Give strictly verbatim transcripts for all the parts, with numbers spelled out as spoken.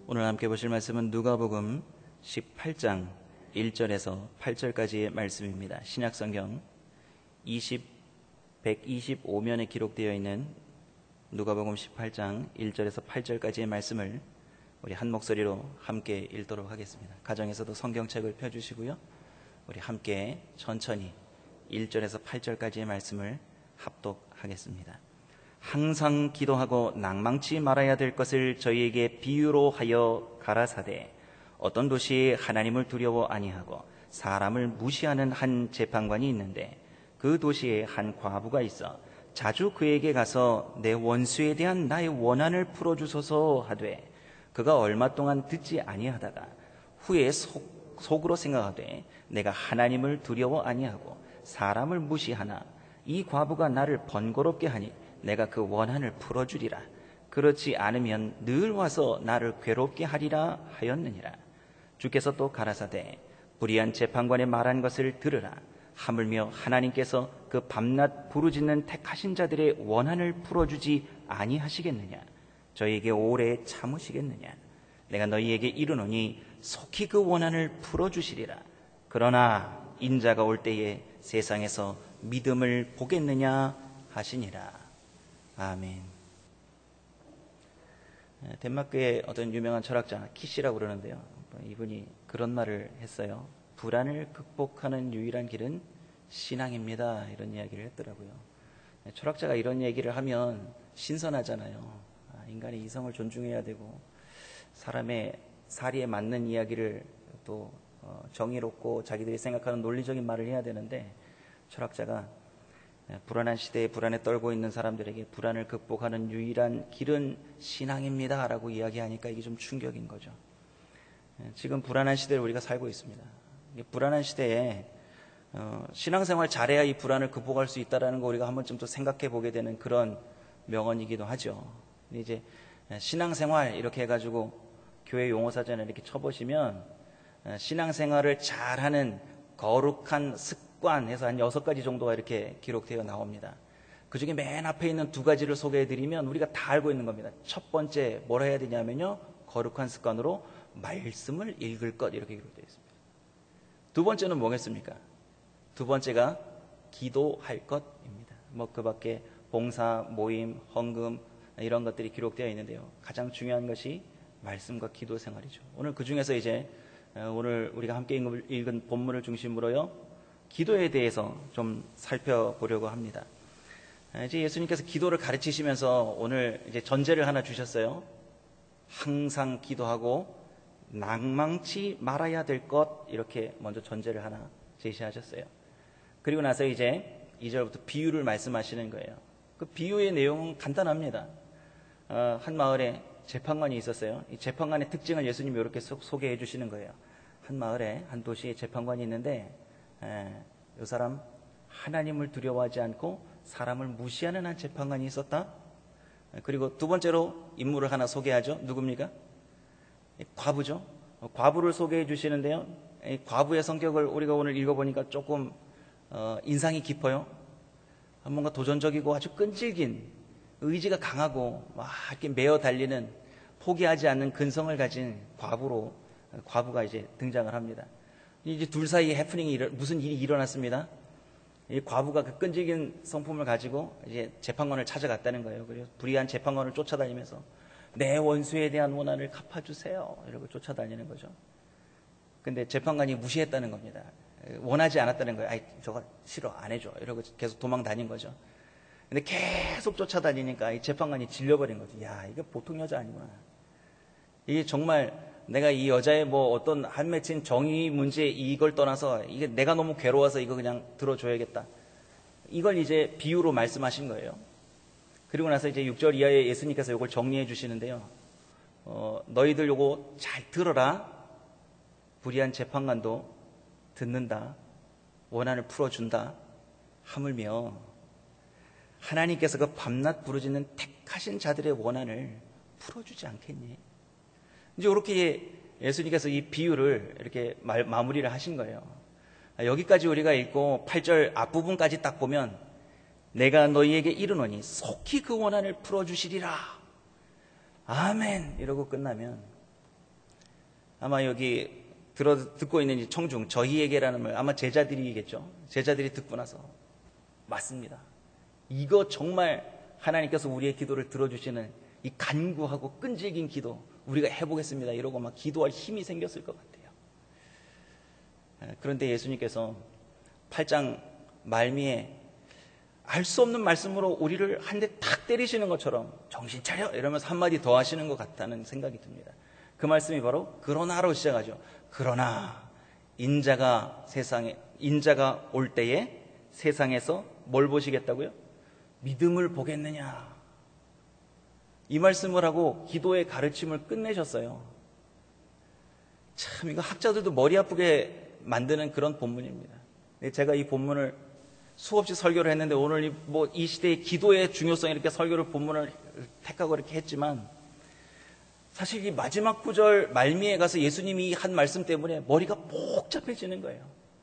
오늘 함께 보실 말씀은 누가복음 십팔 장 일 절에서 팔 절까지의 말씀입니다. 신약성경 백이십오 면에 기록되어 있는 누가복음 십팔 장 일 절에서 팔 절까지의 말씀을 우리 한 목소리로 함께 읽도록 하겠습니다. 가정에서도 성경책을 펴주시고요. 우리 함께 천천히 일 절에서 팔 절까지의 말씀을 합독하겠습니다. 항상 기도하고 낭망치 말아야 될 것을 저희에게 비유로 하여 가라사대 어떤 도시에 하나님을 두려워 아니하고 사람을 무시하는 한 재판관이 있는데 그 도시에 한 과부가 있어 자주 그에게 가서 내 원수에 대한 나의 원한을 풀어주소서 하되 그가 얼마 동안 듣지 아니하다가 후에 속, 속으로 생각하되 내가 하나님을 두려워 아니하고 사람을 무시하나 이 과부가 나를 번거롭게 하니 내가 그 원한을 풀어주리라. 그렇지 않으면 늘 와서 나를 괴롭게 하리라 하였느니라. 주께서 또 가라사대 불의한 재판관의 말한 것을 들으라. 하물며 하나님께서 그 밤낮 부르짖는 택하신 자들의 원한을 풀어주지 아니하시겠느냐. 저희에게 오래 참으시겠느냐. 내가 너희에게 이르노니 속히 그 원한을 풀어주시리라. 그러나 인자가 올 때에 세상에서 믿음을 보겠느냐 하시니라. 아멘. 덴마크의 어떤 유명한 철학자 키시라고 그러는데요. 이분이 그런 말을 했어요. 불안을 극복하는 유일한 길은 신앙입니다. 이런 이야기를 했더라고요. 철학자가 이런 얘기를 하면 신선하잖아요. 인간의 이성을 존중해야 되고 사람의 사리에 맞는 이야기를 또 정의롭고 자기들이 생각하는 논리적인 말을 해야 되는데 철학자가 불안한 시대에 불안에 떨고 있는 사람들에게 불안을 극복하는 유일한 길은 신앙입니다 라고 이야기하니까 이게 좀 충격인 거죠. 지금 불안한 시대를 우리가 살고 있습니다. 불안한 시대에 신앙생활 잘해야 이 불안을 극복할 수 있다는 거 우리가 한 번쯤 또 생각해 보게 되는 그런 명언이기도 하죠. 근데 이제 신앙생활 이렇게 해가지고 교회 용어사전에 이렇게 쳐보시면 신앙생활을 잘하는 거룩한 습관 해서 한 여섯 가지 정도가 이렇게 기록되어 나옵니다. 그 중에 맨 앞에 있는 두 가지를 소개해드리면 우리가 다 알고 있는 겁니다. 첫 번째 뭘 해야 되냐면요, 거룩한 습관으로 말씀을 읽을 것 이렇게 기록되어 있습니다. 두 번째는 뭐겠습니까? 두 번째가 기도할 것입니다. 뭐 그 밖에 봉사, 모임, 헌금 이런 것들이 기록되어 있는데요. 가장 중요한 것이 말씀과 기도 생활이죠. 오늘 그 중에서 이제 오늘 우리가 함께 읽은 본문을 중심으로요, 기도에 대해서 좀 살펴보려고 합니다. 이제 예수님께서 기도를 가르치시면서 오늘 이제 전제를 하나 주셨어요. 항상 기도하고 낭망치 말아야 될 것, 이렇게 먼저 전제를 하나 제시하셨어요. 그리고 나서 이제 이 절부터 비유를 말씀하시는 거예요. 그 비유의 내용은 간단합니다. 어, 한 마을에 재판관이 있었어요. 이 재판관의 특징을 예수님이 이렇게 소, 소개해 주시는 거예요. 한 마을에, 한 도시에 재판관이 있는데 에, 이 사람 하나님을 두려워하지 않고 사람을 무시하는 한 재판관이 있었다. 그리고 두 번째로 인물을 하나 소개하죠. 누굽니까? 과부죠. 과부를 소개해 주시는데요, 이 과부의 성격을 우리가 오늘 읽어보니까 조금 어, 인상이 깊어요. 뭔가 도전적이고 아주 끈질긴, 의지가 강하고 막 이렇게 매어 달리는, 포기하지 않는 근성을 가진 과부로 과부가 이제 등장을 합니다. 이제 둘 사이에 해프닝이 일어, 무슨 일이 일어났습니다. 이 과부가 그 끈질긴 성품을 가지고 이제 재판관을 찾아갔다는 거예요. 그래서 불의한 재판관을 쫓아다니면서 내 원수에 대한 원한을 갚아주세요 이러고 쫓아다니는 거죠. 근데 재판관이 무시했다는 겁니다. 원하지 않았다는 거예요. 아이, 저거 싫어, 안 해줘 이러고 계속 도망 다닌 거죠. 근데 계속 쫓아다니니까 이 재판관이 질려버린 거죠. 야, 이거 보통 여자 아니구나. 이게 정말 내가 이 여자의 뭐 어떤 한 맺힌 정의 문제 이걸 떠나서 이게 내가 너무 괴로워서 이거 그냥 들어줘야겠다. 이걸 이제 비유로 말씀하신 거예요. 그리고 나서 이제 육 절 이하에 예수님께서 이걸 정리해 주시는데요. 어, 너희들 요거 잘 들어라. 불의한 재판관도 듣는다. 원한을 풀어준다. 하물며 하나님께서 그 밤낮 부르짖는 택하신 자들의 원한을 풀어주지 않겠니? 이제 이렇게 예수님께서 이 비유를 이렇게 말, 마무리를 하신 거예요. 여기까지 우리가 읽고 팔 절 앞부분까지 딱 보면 내가 너희에게 이르노니 속히 그 원한을 풀어주시리라. 아멘 이러고 끝나면 아마 여기 들어, 듣고 있는 이 청중, 저희에게라는 말, 아마 제자들이겠죠. 제자들이 듣고 나서, 맞습니다. 이거 정말 하나님께서 우리의 기도를 들어주시는 이 간구하고 끈질긴 기도, 우리가 해보겠습니다. 이러고 막 기도할 힘이 생겼을 것 같아요. 그런데 예수님께서 팔 장 말미에 알 수 없는 말씀으로 우리를 한 대 탁 때리시는 것처럼 정신 차려! 이러면서 한마디 더 하시는 것 같다는 생각이 듭니다. 그 말씀이 바로 그러나로 시작하죠. 그러나 인자가 세상에 인자가 올 때에 세상에서 뭘 보시겠다고요? 믿음을 보겠느냐. 이 말씀을 하고 기도의 가르침을 끝내셨어요. 참 이거 학자들도 머리 아프게 만드는 그런 본문입니다. 제가 이 본문을 수없이 설교를 했는데 오늘 이, 뭐 이 시대의 기도의 중요성 이렇게 설교를 본문을 택하고 이렇게 했지만 사실 이 마지막 구절 말미에 가서 예수님이 한 말씀 때문에 머리가 복잡해지는 거예요.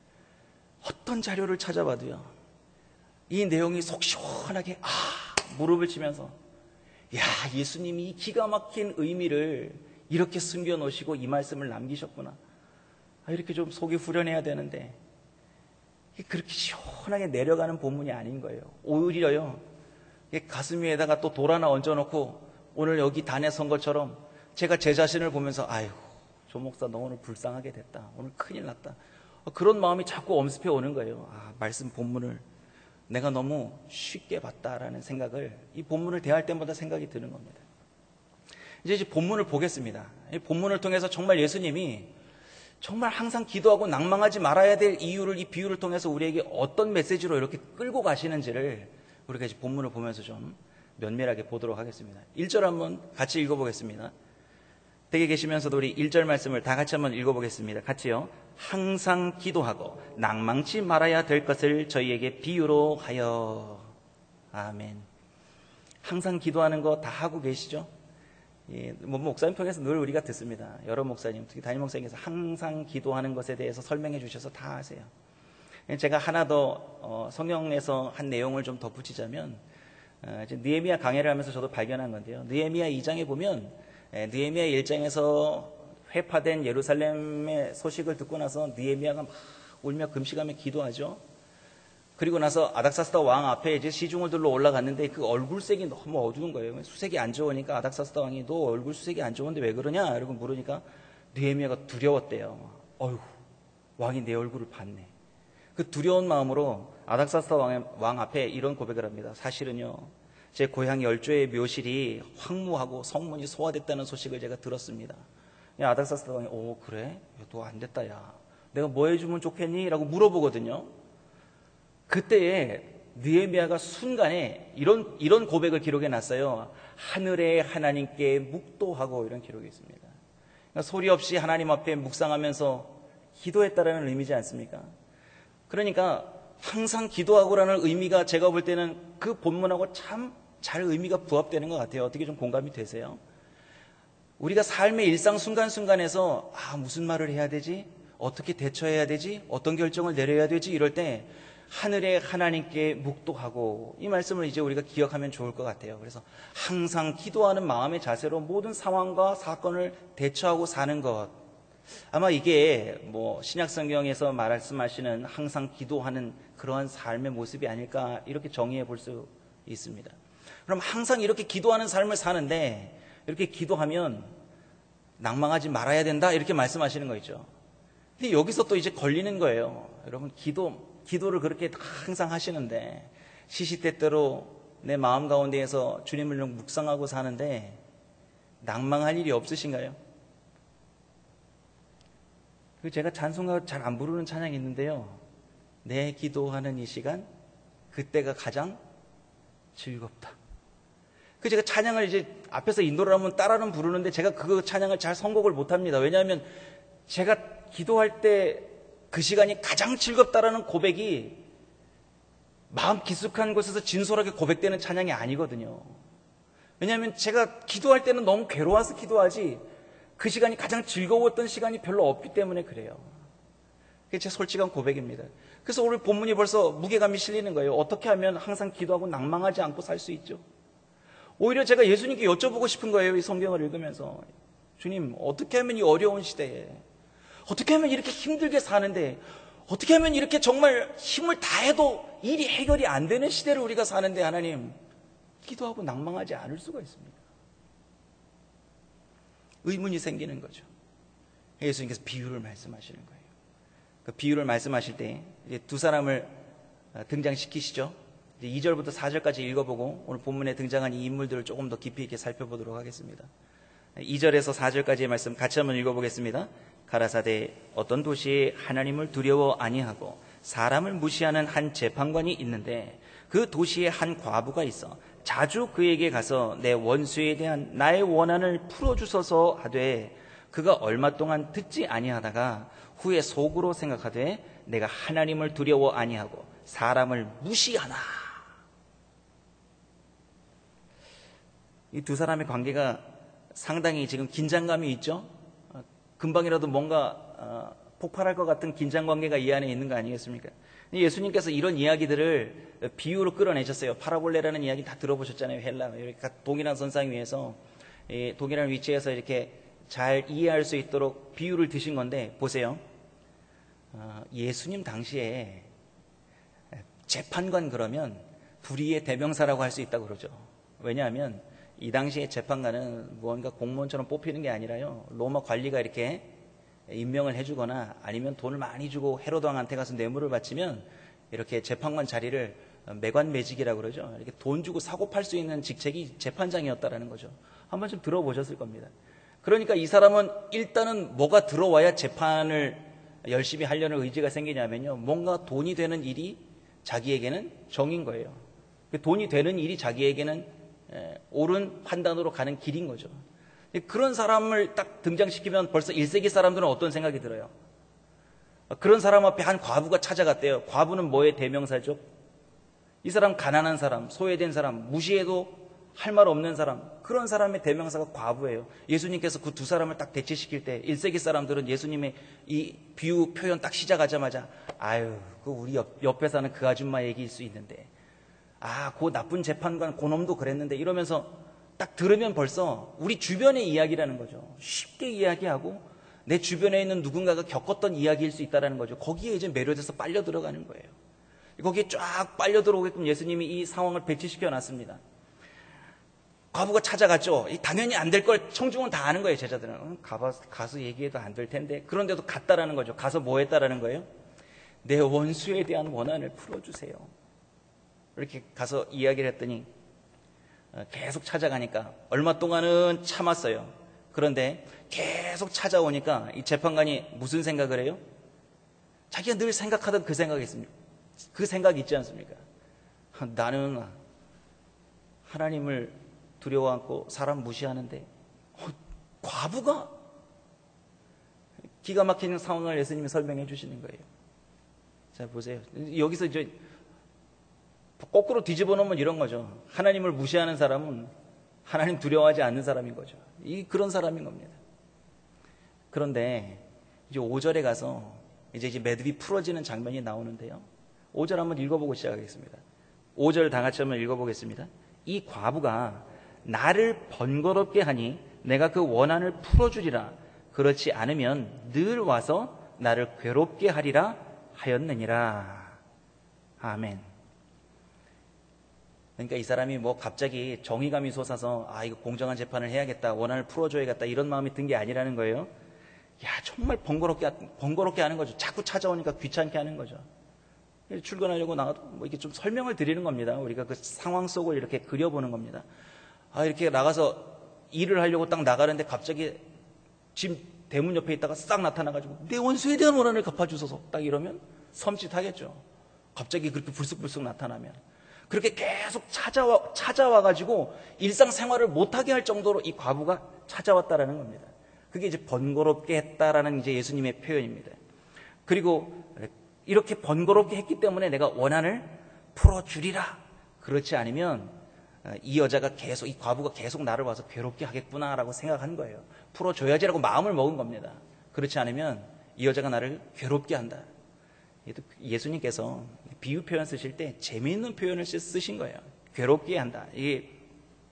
어떤 자료를 찾아봐도요. 이 내용이 속 시원하게 아 무릎을 치면서 야 예수님이 이 기가 막힌 의미를 이렇게 숨겨놓으시고 이 말씀을 남기셨구나. 아, 이렇게 좀 속이 후련해야 되는데 그렇게 시원하게 내려가는 본문이 아닌 거예요. 오히려요. 가슴 위에다가 또 돌 하나 얹어놓고 오늘 여기 단에 선 것처럼 제가 제 자신을 보면서 아이고 조 목사 너 오늘 불쌍하게 됐다. 오늘 큰일 났다. 그런 마음이 자꾸 엄습해 오는 거예요. 아, 말씀 본문을 내가 너무 쉽게 봤다라는 생각을 이 본문을 대할 때마다 생각이 드는 겁니다. 이제, 이제 본문을 보겠습니다. 이 본문을 통해서 정말 예수님이 정말 항상 기도하고 낭망하지 말아야 될 이유를 이 비유를 통해서 우리에게 어떤 메시지로 이렇게 끌고 가시는지를 우리가 이제 본문을 보면서 좀 면밀하게 보도록 하겠습니다. 일 절 한번 같이 읽어보겠습니다. 댁에 계시면서도 우리 일 절 말씀을 다 같이 한번 읽어보겠습니다. 같이요. 항상 기도하고 낭망치 말아야 될 것을 저희에게 비유로 하여. 아멘. 항상 기도하는 거 다 하고 계시죠? 예, 뭐 목사님 통해서 늘 우리가 듣습니다. 여러 목사님, 특히 담임 목사님께서 항상 기도하는 것에 대해서 설명해 주셔서 다 아세요. 제가 하나 더 어, 성경에서 한 내용을 좀 덧붙이자면 어, 느헤미야 강해를 하면서 저도 발견한 건데요. 느헤미야 이 장에 보면 예, 느헤미야 일 장에서 회파된 예루살렘의 소식을 듣고 나서 느헤미야가 막 울며 금식하며 기도하죠. 그리고 나서 아닥사스다 왕 앞에 이제 시중을 들러 올라갔는데 그 얼굴색이 너무 어두운 거예요. 수색이 안 좋으니까 아닥사스다 왕이 너 얼굴 수색이 안 좋은데 왜 그러냐? 이러고 물으니까 느헤미야가 두려웠대요. 어휴, 왕이 내 얼굴을 봤네. 그 두려운 마음으로 아닥사스다 왕, 왕 앞에 이런 고백을 합니다. 사실은요, 제 고향 열조의 묘실이 황무하고 성문이 소화됐다는 소식을 제가 들었습니다. 야, 아닥사스다 왕이 오 그래? 너 안 됐다 야. 내가 뭐 해주면 좋겠니? 라고 물어보거든요. 그때에 느헤미야가 순간에 이런 이런 고백을 기록해 놨어요. 하늘의 하나님께 묵도하고 이런 기록이 있습니다. 그러니까 소리 없이 하나님 앞에 묵상하면서 기도했다라는 의미지 않습니까? 그러니까 항상 기도하고라는 의미가 제가 볼 때는 그 본문하고 참 잘 의미가 부합되는 것 같아요. 어떻게 좀 공감이 되세요? 우리가 삶의 일상 순간순간에서 아 무슨 말을 해야 되지? 어떻게 대처해야 되지? 어떤 결정을 내려야 되지? 이럴 때 하늘의 하나님께 묵도하고 이 말씀을 이제 우리가 기억하면 좋을 것 같아요. 그래서 항상 기도하는 마음의 자세로 모든 상황과 사건을 대처하고 사는 것. 아마 이게 뭐 신약 성경에서 말씀하시는 항상 기도하는 그러한 삶의 모습이 아닐까 이렇게 정의해 볼 수 있습니다. 그럼 항상 이렇게 기도하는 삶을 사는데 이렇게 기도하면 낭망하지 말아야 된다 이렇게 말씀하시는 거 있죠. 근데 여기서 또 이제 걸리는 거예요. 여러분 기도 기도를 그렇게 항상 하시는데 시시때때로 내 마음 가운데에서 주님을 묵상하고 사는데 낭망할 일이 없으신가요? 제가 찬송가 잘 안 부르는 찬양이 있는데요. 내 기도하는 이 시간 그때가 가장 즐겁다. 그 제가 찬양을 이제 앞에서 인도를 하면 따라는 부르는데 제가 그 찬양을 잘 선곡을 못합니다. 왜냐하면 제가 기도할 때 그 시간이 가장 즐겁다라는 고백이 마음 깊숙한 곳에서 진솔하게 고백되는 찬양이 아니거든요. 왜냐하면 제가 기도할 때는 너무 괴로워서 기도하지 그 시간이 가장 즐거웠던 시간이 별로 없기 때문에 그래요. 그게 제 솔직한 고백입니다. 그래서 오늘 본문이 벌써 무게감이 실리는 거예요. 어떻게 하면 항상 기도하고 낭망하지 않고 살 수 있죠? 오히려 제가 예수님께 여쭤보고 싶은 거예요. 이 성경을 읽으면서 주님, 어떻게 하면 이 어려운 시대에, 어떻게 하면 이렇게 힘들게 사는데, 어떻게 하면 이렇게 정말 힘을 다해도 일이 해결이 안 되는 시대를 우리가 사는데 하나님, 기도하고 낭망하지 않을 수가 있습니까? 의문이 생기는 거죠. 예수님께서 비유를 말씀하시는 거예요. 그 비유를 말씀하실 때 두 사람을 등장시키시죠. 이 절부터 사 절까지 읽어보고 오늘 본문에 등장한 이 인물들을 조금 더 깊이 있게 살펴보도록 하겠습니다. 이 절에서 사 절까지의 말씀 같이 한번 읽어보겠습니다. 가라사대 어떤 도시에 하나님을 두려워 아니하고 사람을 무시하는 한 재판관이 있는데 그 도시에 한 과부가 있어 자주 그에게 가서 내 원수에 대한 나의 원한을 풀어주소서 하되 그가 얼마 동안 듣지 아니하다가 후에 속으로 생각하되 내가 하나님을 두려워 아니하고 사람을 무시하나. 이 두 사람의 관계가 상당히 지금 긴장감이 있죠. 금방이라도 뭔가 폭발할 것 같은 긴장관계가 이 안에 있는 거 아니겠습니까? 예수님께서 이런 이야기들을 비유로 끌어내셨어요. 파라볼레라는 이야기 다 들어보셨잖아요. 헬라. 이렇게 동일한 선상 위에서 동일한 위치에서 이렇게 잘 이해할 수 있도록 비유를 드신 건데 보세요. 예수님 당시에 재판관 그러면 불의의 대명사라고 할 수 있다고 그러죠. 왜냐하면 이 당시에 재판관은 무언가 공무원처럼 뽑히는 게 아니라요, 로마 관리가 이렇게 임명을 해주거나 아니면 돈을 많이 주고 헤로드 왕한테 가서 뇌물을 바치면 이렇게 재판관 자리를 매관매직이라고 그러죠. 이렇게 돈 주고 사고 팔 수 있는 직책이 재판장이었다라는 거죠. 한번 좀 들어보셨을 겁니다. 그러니까 이 사람은 일단은 뭐가 들어와야 재판을 열심히 하려는 의지가 생기냐면요, 뭔가 돈이 되는 일이 자기에게는 정인 거예요. 돈이 되는 일이 자기에게는 옳은 판단으로 가는 길인 거죠. 그런 사람을 딱 등장시키면 벌써 일 세기 사람들은 어떤 생각이 들어요? 그런 사람 앞에 한 과부가 찾아갔대요. 과부는 뭐의 대명사죠? 이 사람 가난한 사람, 소외된 사람, 무시해도 할 말 없는 사람, 그런 사람의 대명사가 과부예요. 예수님께서 그 두 사람을 딱 대치시킬 때 일 세기 사람들은 예수님의 이 비유 표현 딱 시작하자마자 아유, 그 우리 옆, 옆에 사는 그 아줌마 얘기일 수 있는데, 아, 그 나쁜 재판관 그놈도 그랬는데, 이러면서 딱 들으면 벌써 우리 주변의 이야기라는 거죠. 쉽게 이야기하고 내 주변에 있는 누군가가 겪었던 이야기일 수 있다는 거죠. 거기에 이제 매료돼서 빨려 들어가는 거예요. 거기에 쫙 빨려 들어오게끔 예수님이 이 상황을 배치시켜 놨습니다. 과부가 찾아갔죠. 당연히 안 될 걸 청중은 다 아는 거예요. 제자들은 어, 가서, 가서 얘기해도 안 될 텐데, 그런데도 갔다라는 거죠. 가서 뭐 했다라는 거예요? 내 원수에 대한 원한을 풀어주세요. 이렇게 가서 이야기를 했더니 계속 찾아가니까 얼마 동안은 참았어요. 그런데 계속 찾아오니까 이 재판관이 무슨 생각을 해요? 자기가 늘 생각하던 그 생각이 있습니다. 그 생각이 있지 않습니까? 나는 하나님을 두려워 않고 사람 무시하는데 어, 과부가? 기가 막히는 상황을 예수님이 설명해 주시는 거예요. 자, 보세요. 여기서 이제 거꾸로 뒤집어 놓으면 이런 거죠. 하나님을 무시하는 사람은 하나님 두려워하지 않는 사람인 거죠. 이 그런 사람인 겁니다. 그런데 이제 오 절에 가서 이제 이제 매듭이 풀어지는 장면이 나오는데요. 오 절 한번 읽어보고 시작하겠습니다. 오 절 다 같이 한번 읽어보겠습니다. 이 과부가 나를 번거롭게 하니 내가 그 원한을 풀어주리라. 그렇지 않으면 늘 와서 나를 괴롭게 하리라 하였느니라. 아멘. 그러니까 이 사람이 뭐 갑자기 정의감이 솟아서 아 이거 공정한 재판을 해야겠다, 원한을 풀어줘야겠다, 이런 마음이 든 게 아니라는 거예요. 야, 정말 번거롭게 번거롭게 하는 거죠. 자꾸 찾아오니까 귀찮게 하는 거죠. 출근하려고 나가도 뭐 이렇게 좀 설명을 드리는 겁니다. 우리가 그 상황 속을 이렇게 그려보는 겁니다. 아, 이렇게 나가서 일을 하려고 딱 나가는데 갑자기 집 대문 옆에 있다가 싹 나타나가지고 내 원수에 대한 원한을 갚아주소서, 딱 이러면 섬찟하겠죠. 갑자기 그렇게 불쑥불쑥 나타나면. 그렇게 계속 찾아와, 찾아와가지고 일상생활을 못하게 할 정도로 이 과부가 찾아왔다라는 겁니다. 그게 이제 번거롭게 했다라는 이제 예수님의 표현입니다. 그리고 이렇게 번거롭게 했기 때문에 내가 원한을 풀어주리라. 그렇지 않으면 이 여자가 계속, 이 과부가 계속 나를 와서 괴롭게 하겠구나라고 생각한 거예요. 풀어줘야지라고 마음을 먹은 겁니다. 그렇지 않으면 이 여자가 나를 괴롭게 한다. 예수님께서 비유 표현 쓰실 때 재미있는 표현을 쓰신 거예요. 괴롭게 한다. 이게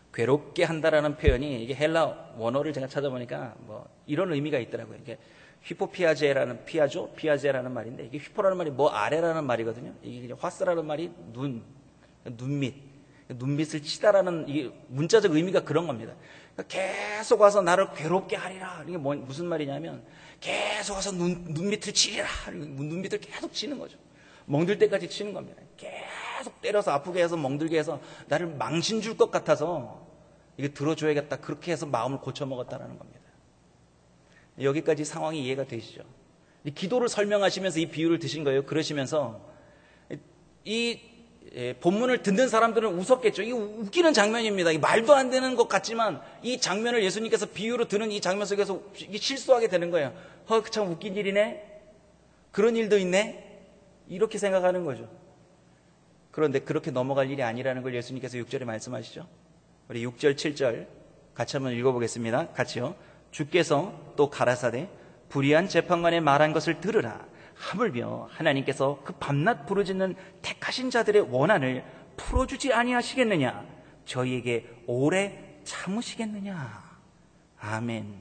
괴롭게 한다라는 표현이 이게 헬라 원어를 제가 찾아보니까 뭐 이런 의미가 있더라고요. 이게 휘포피아제라는 피아조 피아제라는 말인데 이게 휘포라는 말이 뭐 아래라는 말이거든요. 이게 화스라는 말이 눈 눈밑 눈밑을 치다라는 이게 문자적 의미가 그런 겁니다. 그러니까 계속 와서 나를 괴롭게 하리라. 이게 뭐, 무슨 말이냐면 계속 와서 눈 눈밑을 치리라. 눈밑을 계속 치는 거죠. 멍들 때까지 치는 겁니다. 계속 때려서 아프게 해서 멍들게 해서 나를 망신 줄 것 같아서 이거 들어줘야겠다. 그렇게 해서 마음을 고쳐먹었다라는 겁니다. 여기까지 상황이 이해가 되시죠? 이 기도를 설명하시면서 이 비유를 드신 거예요. 그러시면서 이 본문을 듣는 사람들은 웃었겠죠. 이게 웃기는 장면입니다. 말도 안 되는 것 같지만 이 장면을 예수님께서 비유로 드는 이 장면 속에서 실수하게 되는 거예요. 어, 참 웃긴 일이네. 그런 일도 있네. 이렇게 생각하는 거죠. 그런데 그렇게 넘어갈 일이 아니라는 걸 예수님께서 육 절에 말씀하시죠. 우리 육 절, 칠 절 같이 한번 읽어보겠습니다. 같이요. 주께서 또 가라사대 불의한 재판관의 말한 것을 들으라. 하물며 하나님께서 그 밤낮 부르짖는 택하신 자들의 원한을 풀어주지 아니하시겠느냐? 저희에게 오래 참으시겠느냐? 아멘.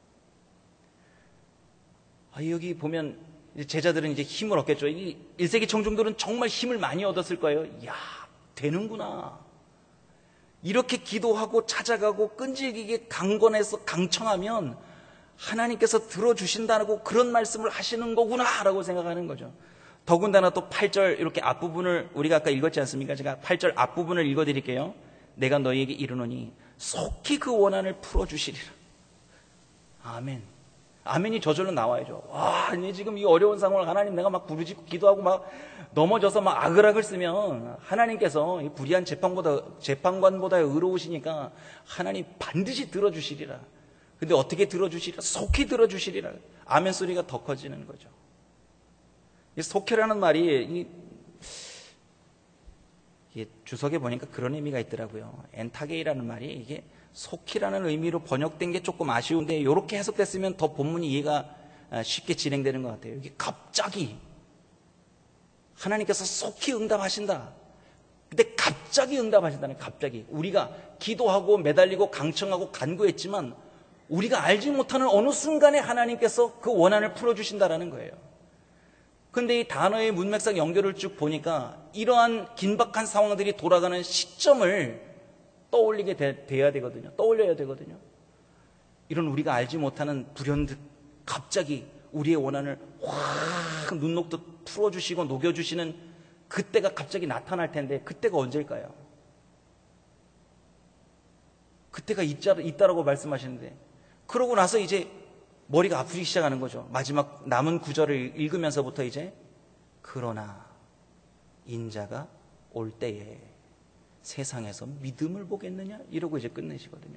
아, 여기 보면 제자들은 이제 힘을 얻겠죠. 이 일 세기 청중들은 정말 힘을 많이 얻었을 거예요. 야, 되는구나. 이렇게 기도하고 찾아가고 끈질기게 강권해서 강청하면 하나님께서 들어주신다고 그런 말씀을 하시는 거구나 라고 생각하는 거죠. 더군다나 또 팔 절 이렇게 앞부분을 우리가 아까 읽었지 않습니까? 제가 팔 절 앞부분을 읽어드릴게요. 내가 너희에게 이르노니 속히 그 원한을 풀어주시리라. 아멘. 아멘이 저절로 나와야죠. 와, 아니 지금 이 어려운 상황을 하나님 내가 막 부르짖고 기도하고 막 넘어져서 막 아글아글 쓰면 하나님께서 이 불의한 재판보다 재판관보다 의로우시니까 하나님 반드시 들어주시리라. 근데 어떻게 들어주시리라? 속히 들어주시리라. 아멘 소리가 더 커지는 거죠. 이 속히라는 말이 이, 이 주석에 보니까 그런 의미가 있더라고요. 엔타게이라는 말이 이게 속히라는 의미로 번역된 게 조금 아쉬운데 이렇게 해석됐으면 더 본문이 이해가 쉽게 진행되는 것 같아요. 이게 갑자기 하나님께서 속히 응답하신다. 근데 갑자기 응답하신다는 갑자기 우리가 기도하고 매달리고 강청하고 간구했지만 우리가 알지 못하는 어느 순간에 하나님께서 그 원한을 풀어주신다라는 거예요. 그런데 이 단어의 문맥상 연결을 쭉 보니까 이러한 긴박한 상황들이 돌아가는 시점을 떠올리게 되, 돼야 되거든요. 떠올려야 되거든요. 이런 우리가 알지 못하는 불현듯 갑자기 우리의 원한을 확 눈 녹듯 풀어주시고 녹여주시는 그때가 갑자기 나타날 텐데 그때가 언제일까요? 그때가 있자, 있다라고 말씀하시는데 그러고 나서 이제 머리가 아프기 시작하는 거죠. 마지막 남은 구절을 읽으면서부터 이제 그러나 인자가 올 때에 세상에서 믿음을 보겠느냐? 이러고 이제 끝내시거든요.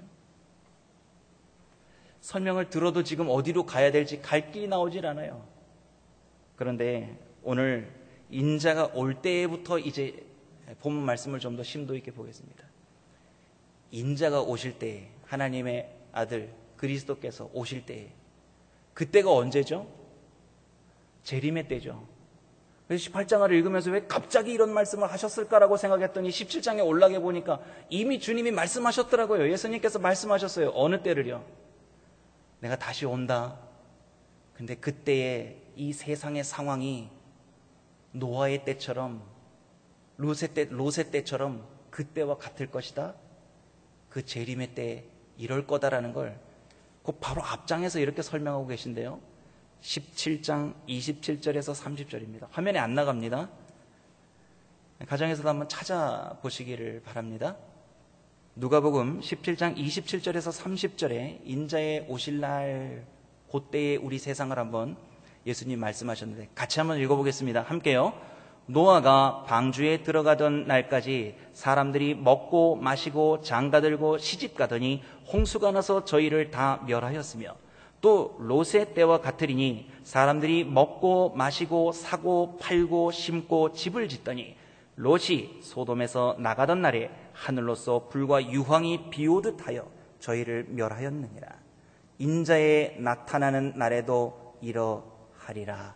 설명을 들어도 지금 어디로 가야 될지 갈 길이 나오질 않아요. 그런데 오늘 인자가 올 때부터 이제 본문 말씀을 좀 더 심도 있게 보겠습니다. 인자가 오실 때 하나님의 아들 그리스도께서 오실 때 그때가 언제죠? 재림의 때죠. 그래서 십팔 장을 읽으면서 왜 갑자기 이런 말씀을 하셨을까라고 생각했더니 십칠 장에 올라가 보니까 이미 주님이 말씀하셨더라고요. 예수님께서 말씀하셨어요. 어느 때를요? 내가 다시 온다. 근데 그때의 이 세상의 상황이 노아의 때처럼 롯의 때, 롯의 때처럼 그때와 같을 것이다. 그 재림의 때 이럴 거다라는 걸 그 바로 앞장에서 이렇게 설명하고 계신데요. 십칠 장 이십칠 절에서 삼십 절입니다. 화면에 안 나갑니다. 가정에서도 한번 찾아보시기를 바랍니다. 누가복음 십칠 장 이십칠 절에서 삼십 절에 인자의 오실 날 그때의 우리 세상을 한번 예수님 말씀하셨는데 같이 한번 읽어보겠습니다. 함께요. 노아가 방주에 들어가던 날까지 사람들이 먹고 마시고 장가들고 시집가더니 홍수가 나서 저희를 다 멸하였으며 또 롯의 때와 같으리니 사람들이 먹고 마시고 사고 팔고 심고 집을 짓더니 롯이 소돔에서 나가던 날에 하늘로서 불과 유황이 비오듯 하여 저희를 멸하였느니라. 인자의 나타나는 날에도 이러하리라.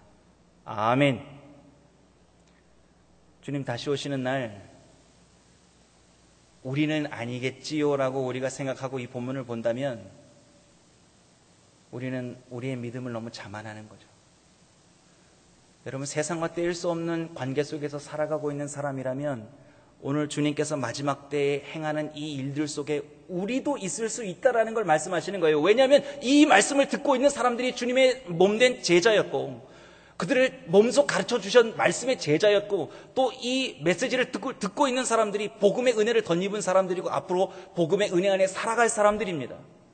아멘. 주님 다시 오시는 날 우리는 아니겠지요라고 우리가 생각하고 이 본문을 본다면 우리는 우리의 믿음을 너무 자만하는 거죠. 여러분, 세상과 떼일 수 없는 관계 속에서 살아가고 있는 사람이라면 오늘 주님께서 마지막 때에 행하는 이 일들 속에 우리도 있을 수 있다라는 걸 말씀하시는 거예요. 왜냐하면 이 말씀을 듣고 있는 사람들이 주님의 몸된 제자였고 그들을 몸소 가르쳐 주신 말씀의 제자였고 또 이 메시지를 듣고, 듣고 있는 사람들이 복음의 은혜를 덧입은 사람들이고 앞으로 복음의 은혜 안에 살아갈 사람들입니다.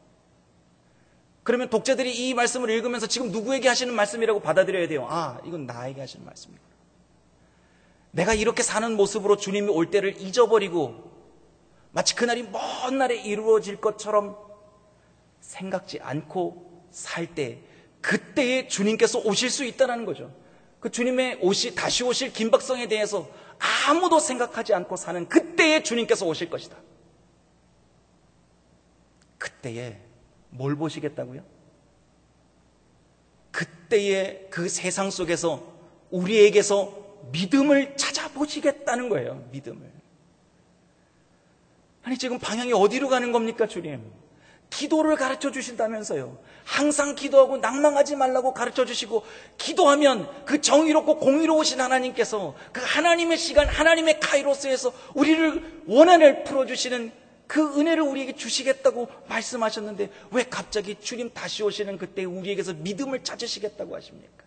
그러면 독자들이 이 말씀을 읽으면서 지금 누구에게 하시는 말씀이라고 받아들여야 돼요. 아, 이건 나에게 하시는 말씀이구나. 내가 이렇게 사는 모습으로 주님이 올 때를 잊어버리고 마치 그날이 먼 날에 이루어질 것처럼 생각지 않고 살 때 그때에 주님께서 오실 수 있다는 거죠. 그 주님의 오시, 다시 오실 긴박성에 대해서 아무도 생각하지 않고 사는 그때에 주님께서 오실 것이다. 그때에 뭘 보시겠다고요? 그때에 그 세상 속에서 우리에게서 믿음을 찾아보시겠다는 거예요. 믿음을. 아니 지금 방향이 어디로 가는 겁니까 주님? 기도를 가르쳐 주신다면서요. 항상 기도하고 낭망하지 말라고 가르쳐 주시고 기도하면 그 정의롭고 공의로우신 하나님께서 그 하나님의 시간 하나님의 카이로스에서 우리를 원한을 풀어주시는 그 은혜를 우리에게 주시겠다고 말씀하셨는데 왜 갑자기 주님 다시 오시는 그때 우리에게서 믿음을 찾으시겠다고 하십니까?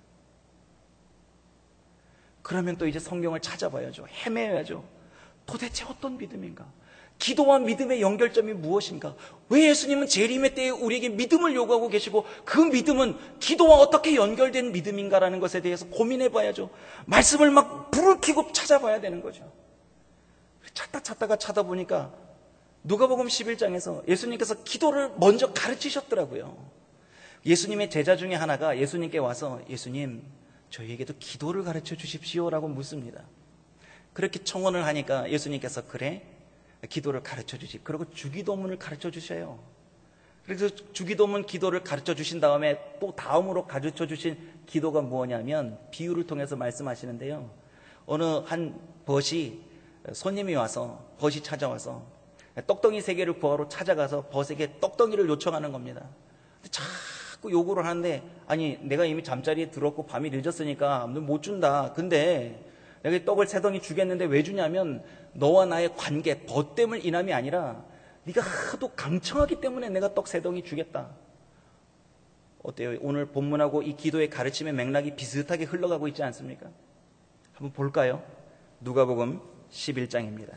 그러면 또 이제 성경을 찾아봐야죠. 헤매야죠. 도대체 어떤 믿음인가? 기도와 믿음의 연결점이 무엇인가? 왜 예수님은 재림의 때에 우리에게 믿음을 요구하고 계시고 그 믿음은 기도와 어떻게 연결된 믿음인가라는 것에 대해서 고민해 봐야죠. 말씀을 막 불을 켜고 찾아봐야 되는 거죠. 찾다 찾다가 찾아보니까 누가복음 십일 장에서 예수님께서 기도를 먼저 가르치셨더라고요. 예수님의 제자 중에 하나가 예수님께 와서 예수님 저희에게도 기도를 가르쳐 주십시오라고 묻습니다. 그렇게 청원을 하니까 예수님께서 그래 기도를 가르쳐 주시. 그리고 주기도문을 가르쳐 주셔요. 그래서 주기도문 기도를 가르쳐 주신 다음에 또 다음으로 가르쳐 주신 기도가 뭐냐면 비유를 통해서 말씀하시는데요. 어느 한 벗이 손님이 와서 벗이 찾아와서 떡덩이 세 개를 구하러 찾아가서 벗에게 떡덩이를 요청하는 겁니다. 자꾸 요구를 하는데 아니 내가 이미 잠자리에 들었고 밤이 늦었으니까 못 준다. 근데 내가 떡을 세 덩이 주겠는데 왜 주냐면 너와 나의 관계, 벗됨을 인함이 아니라 네가 하도 강청하기 때문에 내가 떡 세 덩이 주겠다. 어때요? 오늘 본문하고 이 기도의 가르침의 맥락이 비슷하게 흘러가고 있지 않습니까? 한번 볼까요? 누가복음 십일 장입니다.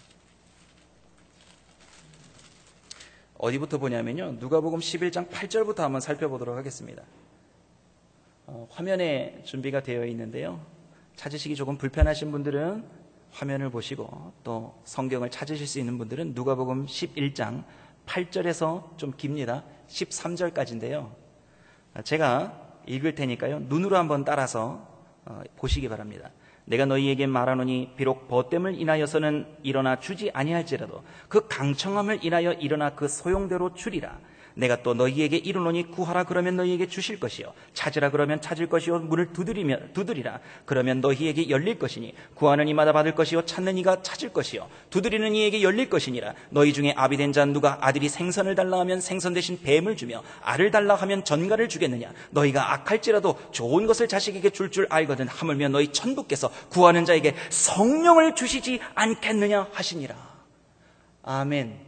어디부터 보냐면요. 누가복음 십일 장 팔 절부터 한번 살펴보도록 하겠습니다. 어, 화면에 준비가 되어 있는데요. 찾으시기 조금 불편하신 분들은 화면을 보시고 또 성경을 찾으실 수 있는 분들은 누가복음 십일 장 팔 절에서 좀 깁니다. 십삼 절까지인데요. 제가 읽을 테니까요. 눈으로 한번 따라서 어, 보시기 바랍니다. 내가 너희에게 말하노니 비록 벗됨을 인하여서는 일어나 주지 아니할지라도 그 강청함을 인하여 일어나 그 소용대로 주리라. 내가 또 너희에게 이르노니 구하라 그러면 너희에게 주실 것이요 찾으라 그러면 찾을 것이요 문을 두드리며 두드리라 그러면 너희에게 열릴 것이니 구하는 이마다 받을 것이요 찾는 이가 찾을 것이요 두드리는 이에게 열릴 것이니라. 너희 중에 아비 된 자 누가 아들이 생선을 달라 하면 생선 대신 뱀을 주며 알을 달라 하면 전갈을 주겠느냐? 너희가 악할지라도 좋은 것을 자식에게 줄 줄 알거든 하물며 너희 천부께서 구하는 자에게 성령을 주시지 않겠느냐 하시니라. 아멘.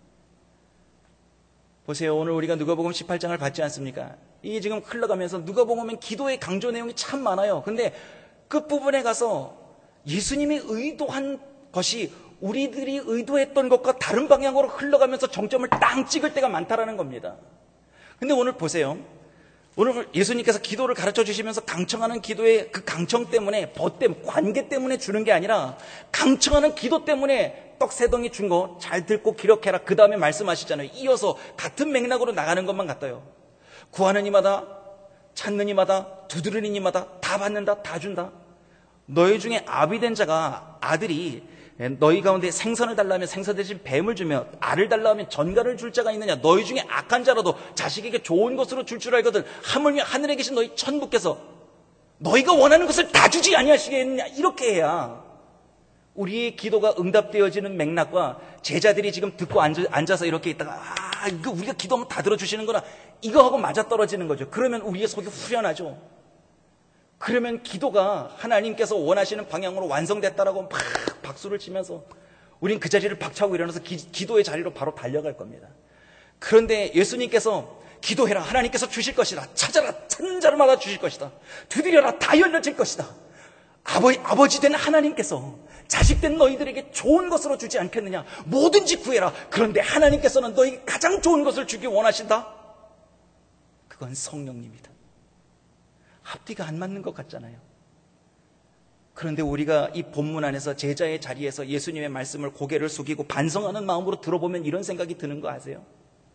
보세요. 오늘 우리가 누가복음 십팔 장을 봤지 않습니까? 이게 지금 흘러가면서 누가복음은 기도의 강조 내용이 참 많아요. 근데 끝부분에 가서 예수님이 의도한 것이 우리들이 의도했던 것과 다른 방향으로 흘러가면서 정점을 땅 찍을 때가 많다라는 겁니다. 근데 오늘 보세요. 오늘 예수님께서 기도를 가르쳐 주시면서 강청하는 기도의 그 강청 때문에 벗됨, 관계 때문에 주는 게 아니라 강청하는 기도 때문에 떡 세 덩이 준 거 잘 듣고 기록해라. 그 다음에 말씀하시잖아요. 이어서 같은 맥락으로 나가는 것만 같아요. 구하는 이마다, 찾는 이마다, 두드리는 이마다 다 받는다, 다 준다. 너희 중에 아비 된 자가 아들이 너희 가운데 생선을 달라면 생선 대신 뱀을 주며 알을 달라면 전갈을 줄 자가 있느냐? 너희 중에 악한 자라도 자식에게 좋은 것으로 줄 줄 알거든 하물며 하늘에 계신 너희 천부께서 너희가 원하는 것을 다 주지 아니하시겠느냐? 이렇게 해야 우리의 기도가 응답되어지는 맥락과 제자들이 지금 듣고 앉아서 이렇게 있다가 아 이거 우리가 기도하면 다 들어주시는구나 이거하고 맞아떨어지는 거죠. 그러면 우리의 속이 후련하죠. 그러면 기도가 하나님께서 원하시는 방향으로 완성됐다라고 막 박수를 치면서 우린 그 자리를 박차고 일어나서 기, 기도의 자리로 바로 달려갈 겁니다. 그런데 예수님께서 기도해라 하나님께서 주실 것이다. 찾아라 찾는 자마다 주실 것이다. 두드려라 다 열려질 것이다. 아버, 아버지 된 하나님께서 자식 된 너희들에게 좋은 것으로 주지 않겠느냐. 뭐든지 구해라. 그런데 하나님께서는 너희에게 가장 좋은 것을 주기 원하신다. 그건 성령님이다. 앞뒤가 안 맞는 것 같잖아요. 그런데 우리가 이 본문 안에서 제자의 자리에서 예수님의 말씀을 고개를 숙이고 반성하는 마음으로 들어보면 이런 생각이 드는 거 아세요?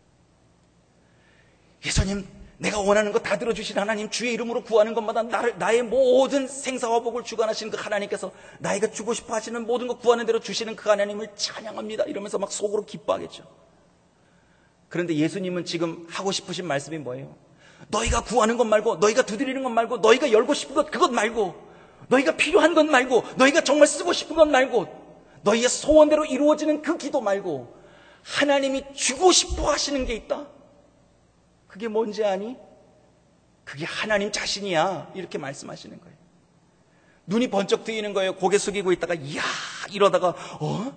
예수님, 내가 원하는 거 다 들어주신 하나님, 주의 이름으로 구하는 것마다 나를, 나의 모든 생사와 복을 주관하시는 그 하나님께서 나에게 주고 싶어 하시는 모든 거 구하는 대로 주시는 그 하나님을 찬양합니다. 이러면서 막 속으로 기뻐하겠죠. 그런데 예수님은 지금 하고 싶으신 말씀이 뭐예요? 너희가 구하는 것 말고, 너희가 두드리는 것 말고, 너희가 열고 싶은 것 그것 말고, 너희가 필요한 것 말고, 너희가 정말 쓰고 싶은 것 말고, 너희의 소원대로 이루어지는 그 기도 말고 하나님이 주고 싶어 하시는 게 있다. 그게 뭔지 아니? 그게 하나님 자신이야. 이렇게 말씀하시는 거예요. 눈이 번쩍 뜨이는 거예요. 고개 숙이고 있다가 이야 이러다가 어?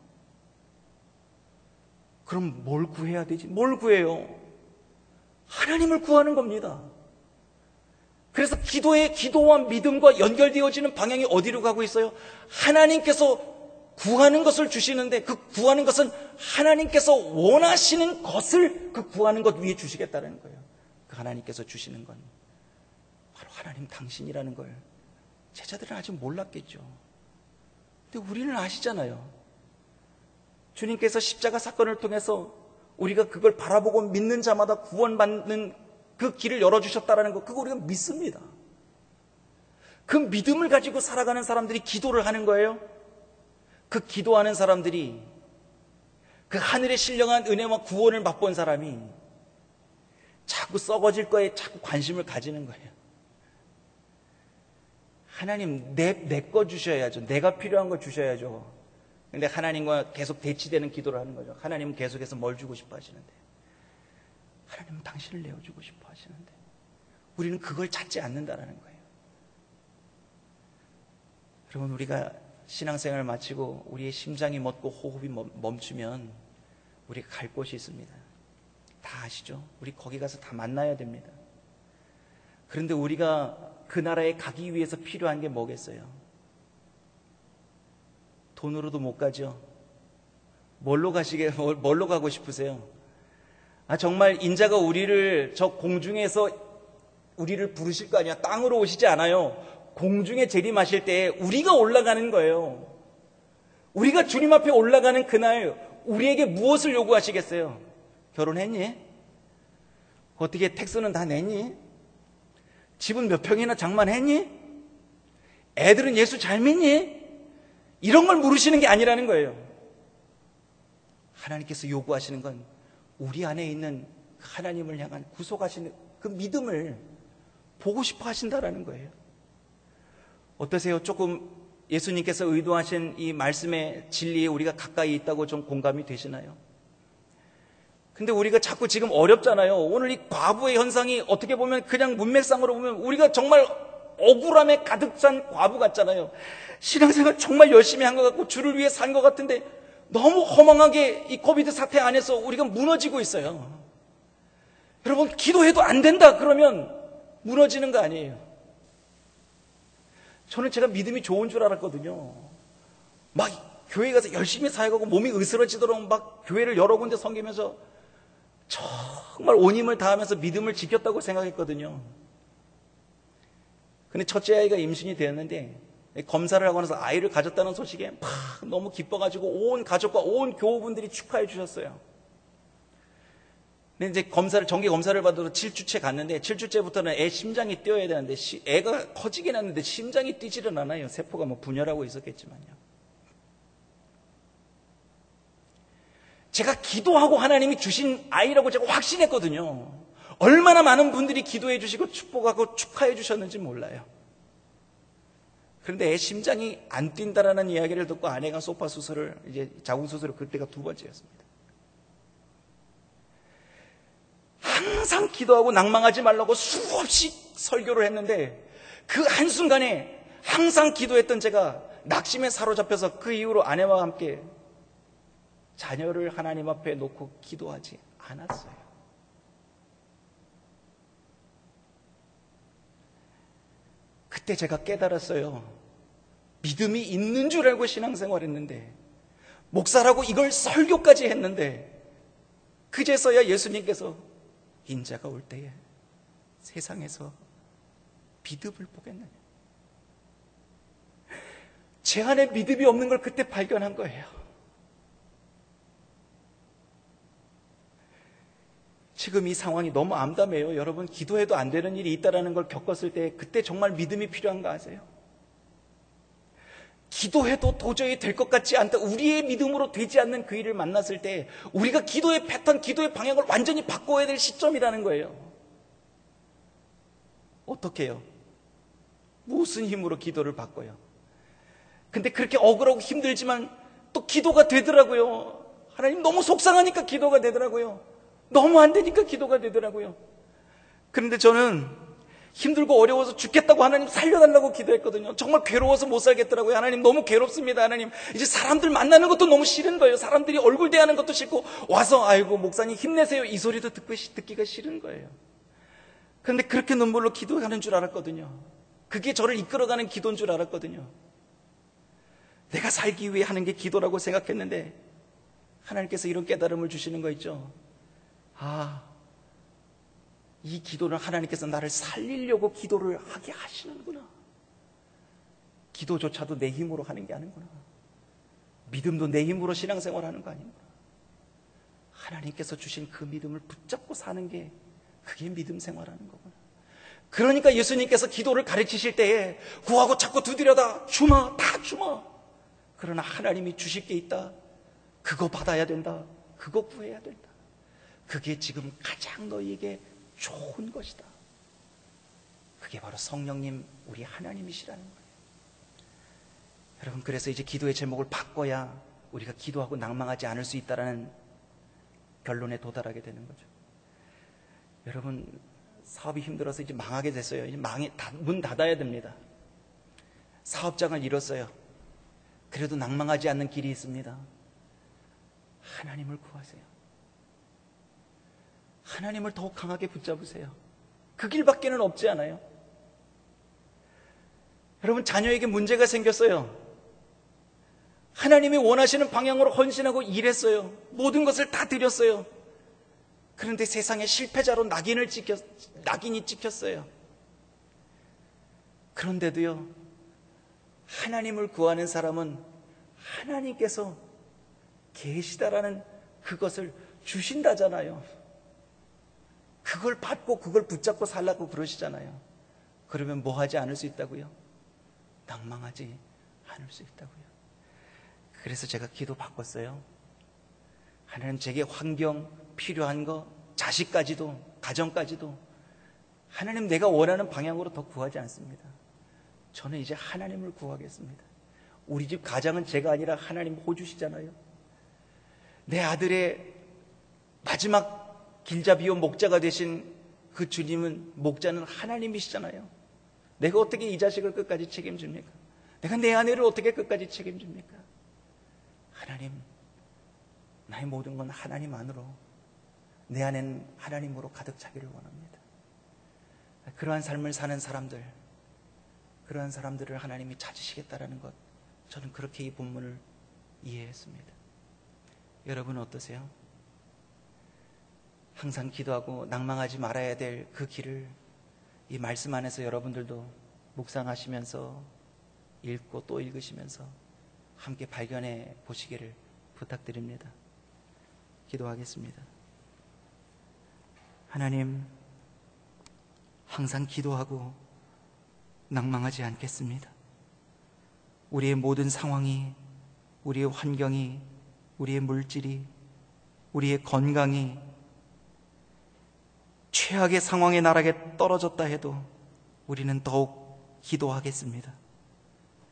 그럼 뭘 구해야 되지? 뭘 구해요? 하나님을 구하는 겁니다. 그래서 기도의 기도와 믿음과 연결되어지는 방향이 어디로 가고 있어요? 하나님께서 구하는 것을 주시는데 그 구하는 것은 하나님께서 원하시는 것을 그 구하는 것 위에 주시겠다는 거예요. 그 하나님께서 주시는 건 바로 하나님 당신이라는 걸 제자들은 아직 몰랐겠죠. 근데 우리는 아시잖아요. 주님께서 십자가 사건을 통해서 우리가 그걸 바라보고 믿는 자마다 구원받는 그 길을 열어주셨다는 거, 그거 우리가 믿습니다. 그 믿음을 가지고 살아가는 사람들이 기도를 하는 거예요. 그 기도하는 사람들이 그 하늘의 신령한 은혜와 구원을 맛본 사람이 자꾸 썩어질 거에 자꾸 관심을 가지는 거예요. 하나님 내, 내 거 주셔야죠. 내가 필요한 거 주셔야죠. 근데 하나님과 계속 대치되는 기도를 하는 거죠. 하나님은 계속해서 뭘 주고 싶어 하시는데, 하나님은 당신을 내어주고 싶어 하시는데 우리는 그걸 찾지 않는다는 거예요. 여러분, 우리가 신앙생활을 마치고 우리의 심장이 멎고 호흡이 멈추면 우리가 갈 곳이 있습니다. 다 아시죠? 우리 거기 가서 다 만나야 됩니다. 그런데 우리가 그 나라에 가기 위해서 필요한 게 뭐겠어요? 돈으로도 못 가죠. 뭘로 가시게, 뭘로 가고 싶으세요? 아, 정말 인자가 우리를 저 공중에서 우리를 부르실 거 아니야? 땅으로 오시지 않아요. 공중에 재림하실 때 우리가 올라가는 거예요. 우리가 주님 앞에 올라가는 그날 우리에게 무엇을 요구하시겠어요? 결혼했니? 어떻게 택스는 다 냈니? 집은 몇 평이나 장만했니? 애들은 예수 잘 믿니? 이런 걸 물으시는 게 아니라는 거예요. 하나님께서 요구하시는 건 우리 안에 있는 하나님을 향한 구속하시는 그 믿음을 보고 싶어 하신다라는 거예요. 어떠세요? 조금 예수님께서 의도하신 이 말씀의 진리에 우리가 가까이 있다고 좀 공감이 되시나요? 근데 우리가 자꾸 지금 어렵잖아요. 오늘 이 과부의 현상이 어떻게 보면 그냥 문맥상으로 보면 우리가 정말 억울함에 가득 찬 과부 같잖아요. 신앙생활 정말 열심히 한 것 같고 주를 위해 산 것 같은데 너무 허망하게 이 코비드 사태 안에서 우리가 무너지고 있어요. 여러분, 기도해도 안 된다 그러면 무너지는 거 아니에요. 저는 제가 믿음이 좋은 줄 알았거든요. 막 교회 가서 열심히 사역하고 몸이 으스러지도록 막 교회를 여러 군데 섬기면서 정말 온 힘을 다하면서 믿음을 지켰다고 생각했거든요. 근데 첫째 아이가 임신이 되었는데 검사를 하고 나서 아이를 가졌다는 소식에 막 너무 기뻐가지고 온 가족과 온 교우분들이 축하해 주셨어요. 근데 이제 검사를, 정기 검사를 받아서 칠 주째 갔는데 칠 주째부터는 애 심장이 뛰어야 되는데 시, 애가 커지긴 했는데 심장이 뛰지는 않아요. 세포가 뭐 분열하고 있었겠지만요. 제가 기도하고 하나님이 주신 아이라고 제가 확신했거든요. 얼마나 많은 분들이 기도해 주시고 축복하고 축하해 주셨는지 몰라요. 그런데 애 심장이 안 뛴다라는 이야기를 듣고 아내가 소파 수술을, 이제 자궁 수술을 그때가 두 번째였습니다. 항상 기도하고 낭망하지 말라고 수없이 설교를 했는데 그 한순간에 항상 기도했던 제가 낙심에 사로잡혀서 그 이후로 아내와 함께 자녀를 하나님 앞에 놓고 기도하지 않았어요. 그때 제가 깨달았어요. 믿음이 있는 줄 알고 신앙생활했는데, 목사라고 이걸 설교까지 했는데, 그제서야 예수님께서 인자가 올 때에 세상에서 믿음을 보겠느냐. 제 안에 믿음이 없는 걸 그때 발견한 거예요. 지금 이 상황이 너무 암담해요. 여러분, 기도해도 안 되는 일이 있다는 걸 겪었을 때 그때 정말 믿음이 필요한 거 아세요? 기도해도 도저히 될 것 같지 않다, 우리의 믿음으로 되지 않는 그 일을 만났을 때 우리가 기도의 패턴, 기도의 방향을 완전히 바꿔야 될 시점이라는 거예요. 어떻게 해요? 무슨 힘으로 기도를 바꿔요? 근데 그렇게 억울하고 힘들지만 또 기도가 되더라고요. 하나님, 너무 속상하니까 기도가 되더라고요. 너무 안 되니까 기도가 되더라고요. 그런데 저는 힘들고 어려워서 죽겠다고 하나님 살려달라고 기도했거든요. 정말 괴로워서 못 살겠더라고요. 하나님, 너무 괴롭습니다. 하나님, 이제 사람들 만나는 것도 너무 싫은 거예요. 사람들이 얼굴 대하는 것도 싫고, 와서 아이고 목사님 힘내세요 이 소리도 듣고, 듣기가 싫은 거예요. 그런데 그렇게 눈물로 기도하는 줄 알았거든요. 그게 저를 이끌어가는 기도인 줄 알았거든요. 내가 살기 위해 하는 게 기도라고 생각했는데 하나님께서 이런 깨달음을 주시는 거 있죠. 아, 이 기도는 하나님께서 나를 살리려고 기도를 하게 하시는구나. 기도조차도 내 힘으로 하는 게 아니구나. 믿음도 내 힘으로 신앙생활하는 거 아니구나. 하나님께서 주신 그 믿음을 붙잡고 사는 게, 그게 믿음 생활하는 거구나. 그러니까 예수님께서 기도를 가르치실 때에 구하고 찾고 두드려다 주마, 다 주마. 그러나 하나님이 주실 게 있다. 그거 받아야 된다. 그거 구해야 된다. 그게 지금 가장 너희에게 좋은 것이다. 그게 바로 성령님, 우리 하나님이시라는 거예요. 여러분, 그래서 이제 기도의 제목을 바꿔야 우리가 기도하고 낭망하지 않을 수 있다는 결론에 도달하게 되는 거죠. 여러분, 사업이 힘들어서 이제 망하게 됐어요. 이제 망해, 문 닫아야 됩니다. 사업장을 잃었어요. 그래도 낭망하지 않는 길이 있습니다. 하나님을 구하세요. 하나님을 더욱 강하게 붙잡으세요. 그 길밖에는 없지 않아요? 여러분, 자녀에게 문제가 생겼어요. 하나님이 원하시는 방향으로 헌신하고 일했어요. 모든 것을 다 드렸어요. 그런데 세상의 실패자로 낙인을 찍혔, 낙인이 찍혔어요. 그런데도요, 하나님을 구하는 사람은 하나님께서 계시다라는 그것을 주신다잖아요. 그걸 받고 그걸 붙잡고 살라고 그러시잖아요. 그러면 뭐 하지 않을 수 있다고요? 낭망하지 않을 수 있다고요. 그래서 제가 기도 바꿨어요. 하나님, 제게 환경, 필요한 거, 자식까지도, 가정까지도 하나님, 내가 원하는 방향으로 더 구하지 않습니다. 저는 이제 하나님을 구하겠습니다. 우리 집 가장은 제가 아니라 하나님 호주시잖아요. 내 아들의 마지막 길잡이요 목자가 되신 그 주님은, 목자는 하나님이시잖아요. 내가 어떻게 이 자식을 끝까지 책임집니까? 내가 내 아내를 어떻게 끝까지 책임집니까? 하나님, 나의 모든 건 하나님 안으로, 내 안엔 하나님으로 가득 차기를 원합니다. 그러한 삶을 사는 사람들, 그러한 사람들을 하나님이 찾으시겠다라는 것, 저는 그렇게 이 본문을 이해했습니다. 여러분은 어떠세요? 항상 기도하고 낭망하지 말아야 될 그 길을 이 말씀 안에서 여러분들도 묵상하시면서 읽고 또 읽으시면서 함께 발견해 보시기를 부탁드립니다. 기도하겠습니다. 하나님, 항상 기도하고 낭망하지 않겠습니다. 우리의 모든 상황이, 우리의 환경이, 우리의 물질이, 우리의 건강이 최악의 상황의 나락에 떨어졌다 해도 우리는 더욱 기도하겠습니다.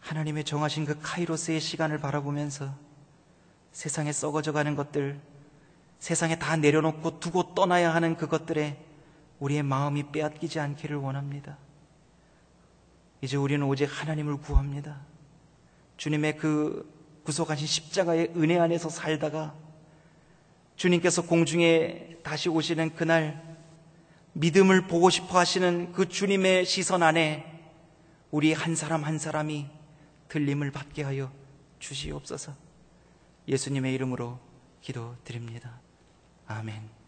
하나님의 정하신 그 카이로스의 시간을 바라보면서 세상에 썩어져가는 것들, 세상에 다 내려놓고 두고 떠나야 하는 그것들에 우리의 마음이 빼앗기지 않기를 원합니다. 이제 우리는 오직 하나님을 구합니다. 주님의 그 구속하신 십자가의 은혜 안에서 살다가 주님께서 공중에 다시 오시는 그날 믿음을 보고 싶어 하시는 그 주님의 시선 안에 우리 한 사람 한 사람이 들림을 받게 하여 주시옵소서. 예수님의 이름으로 기도드립니다. 아멘.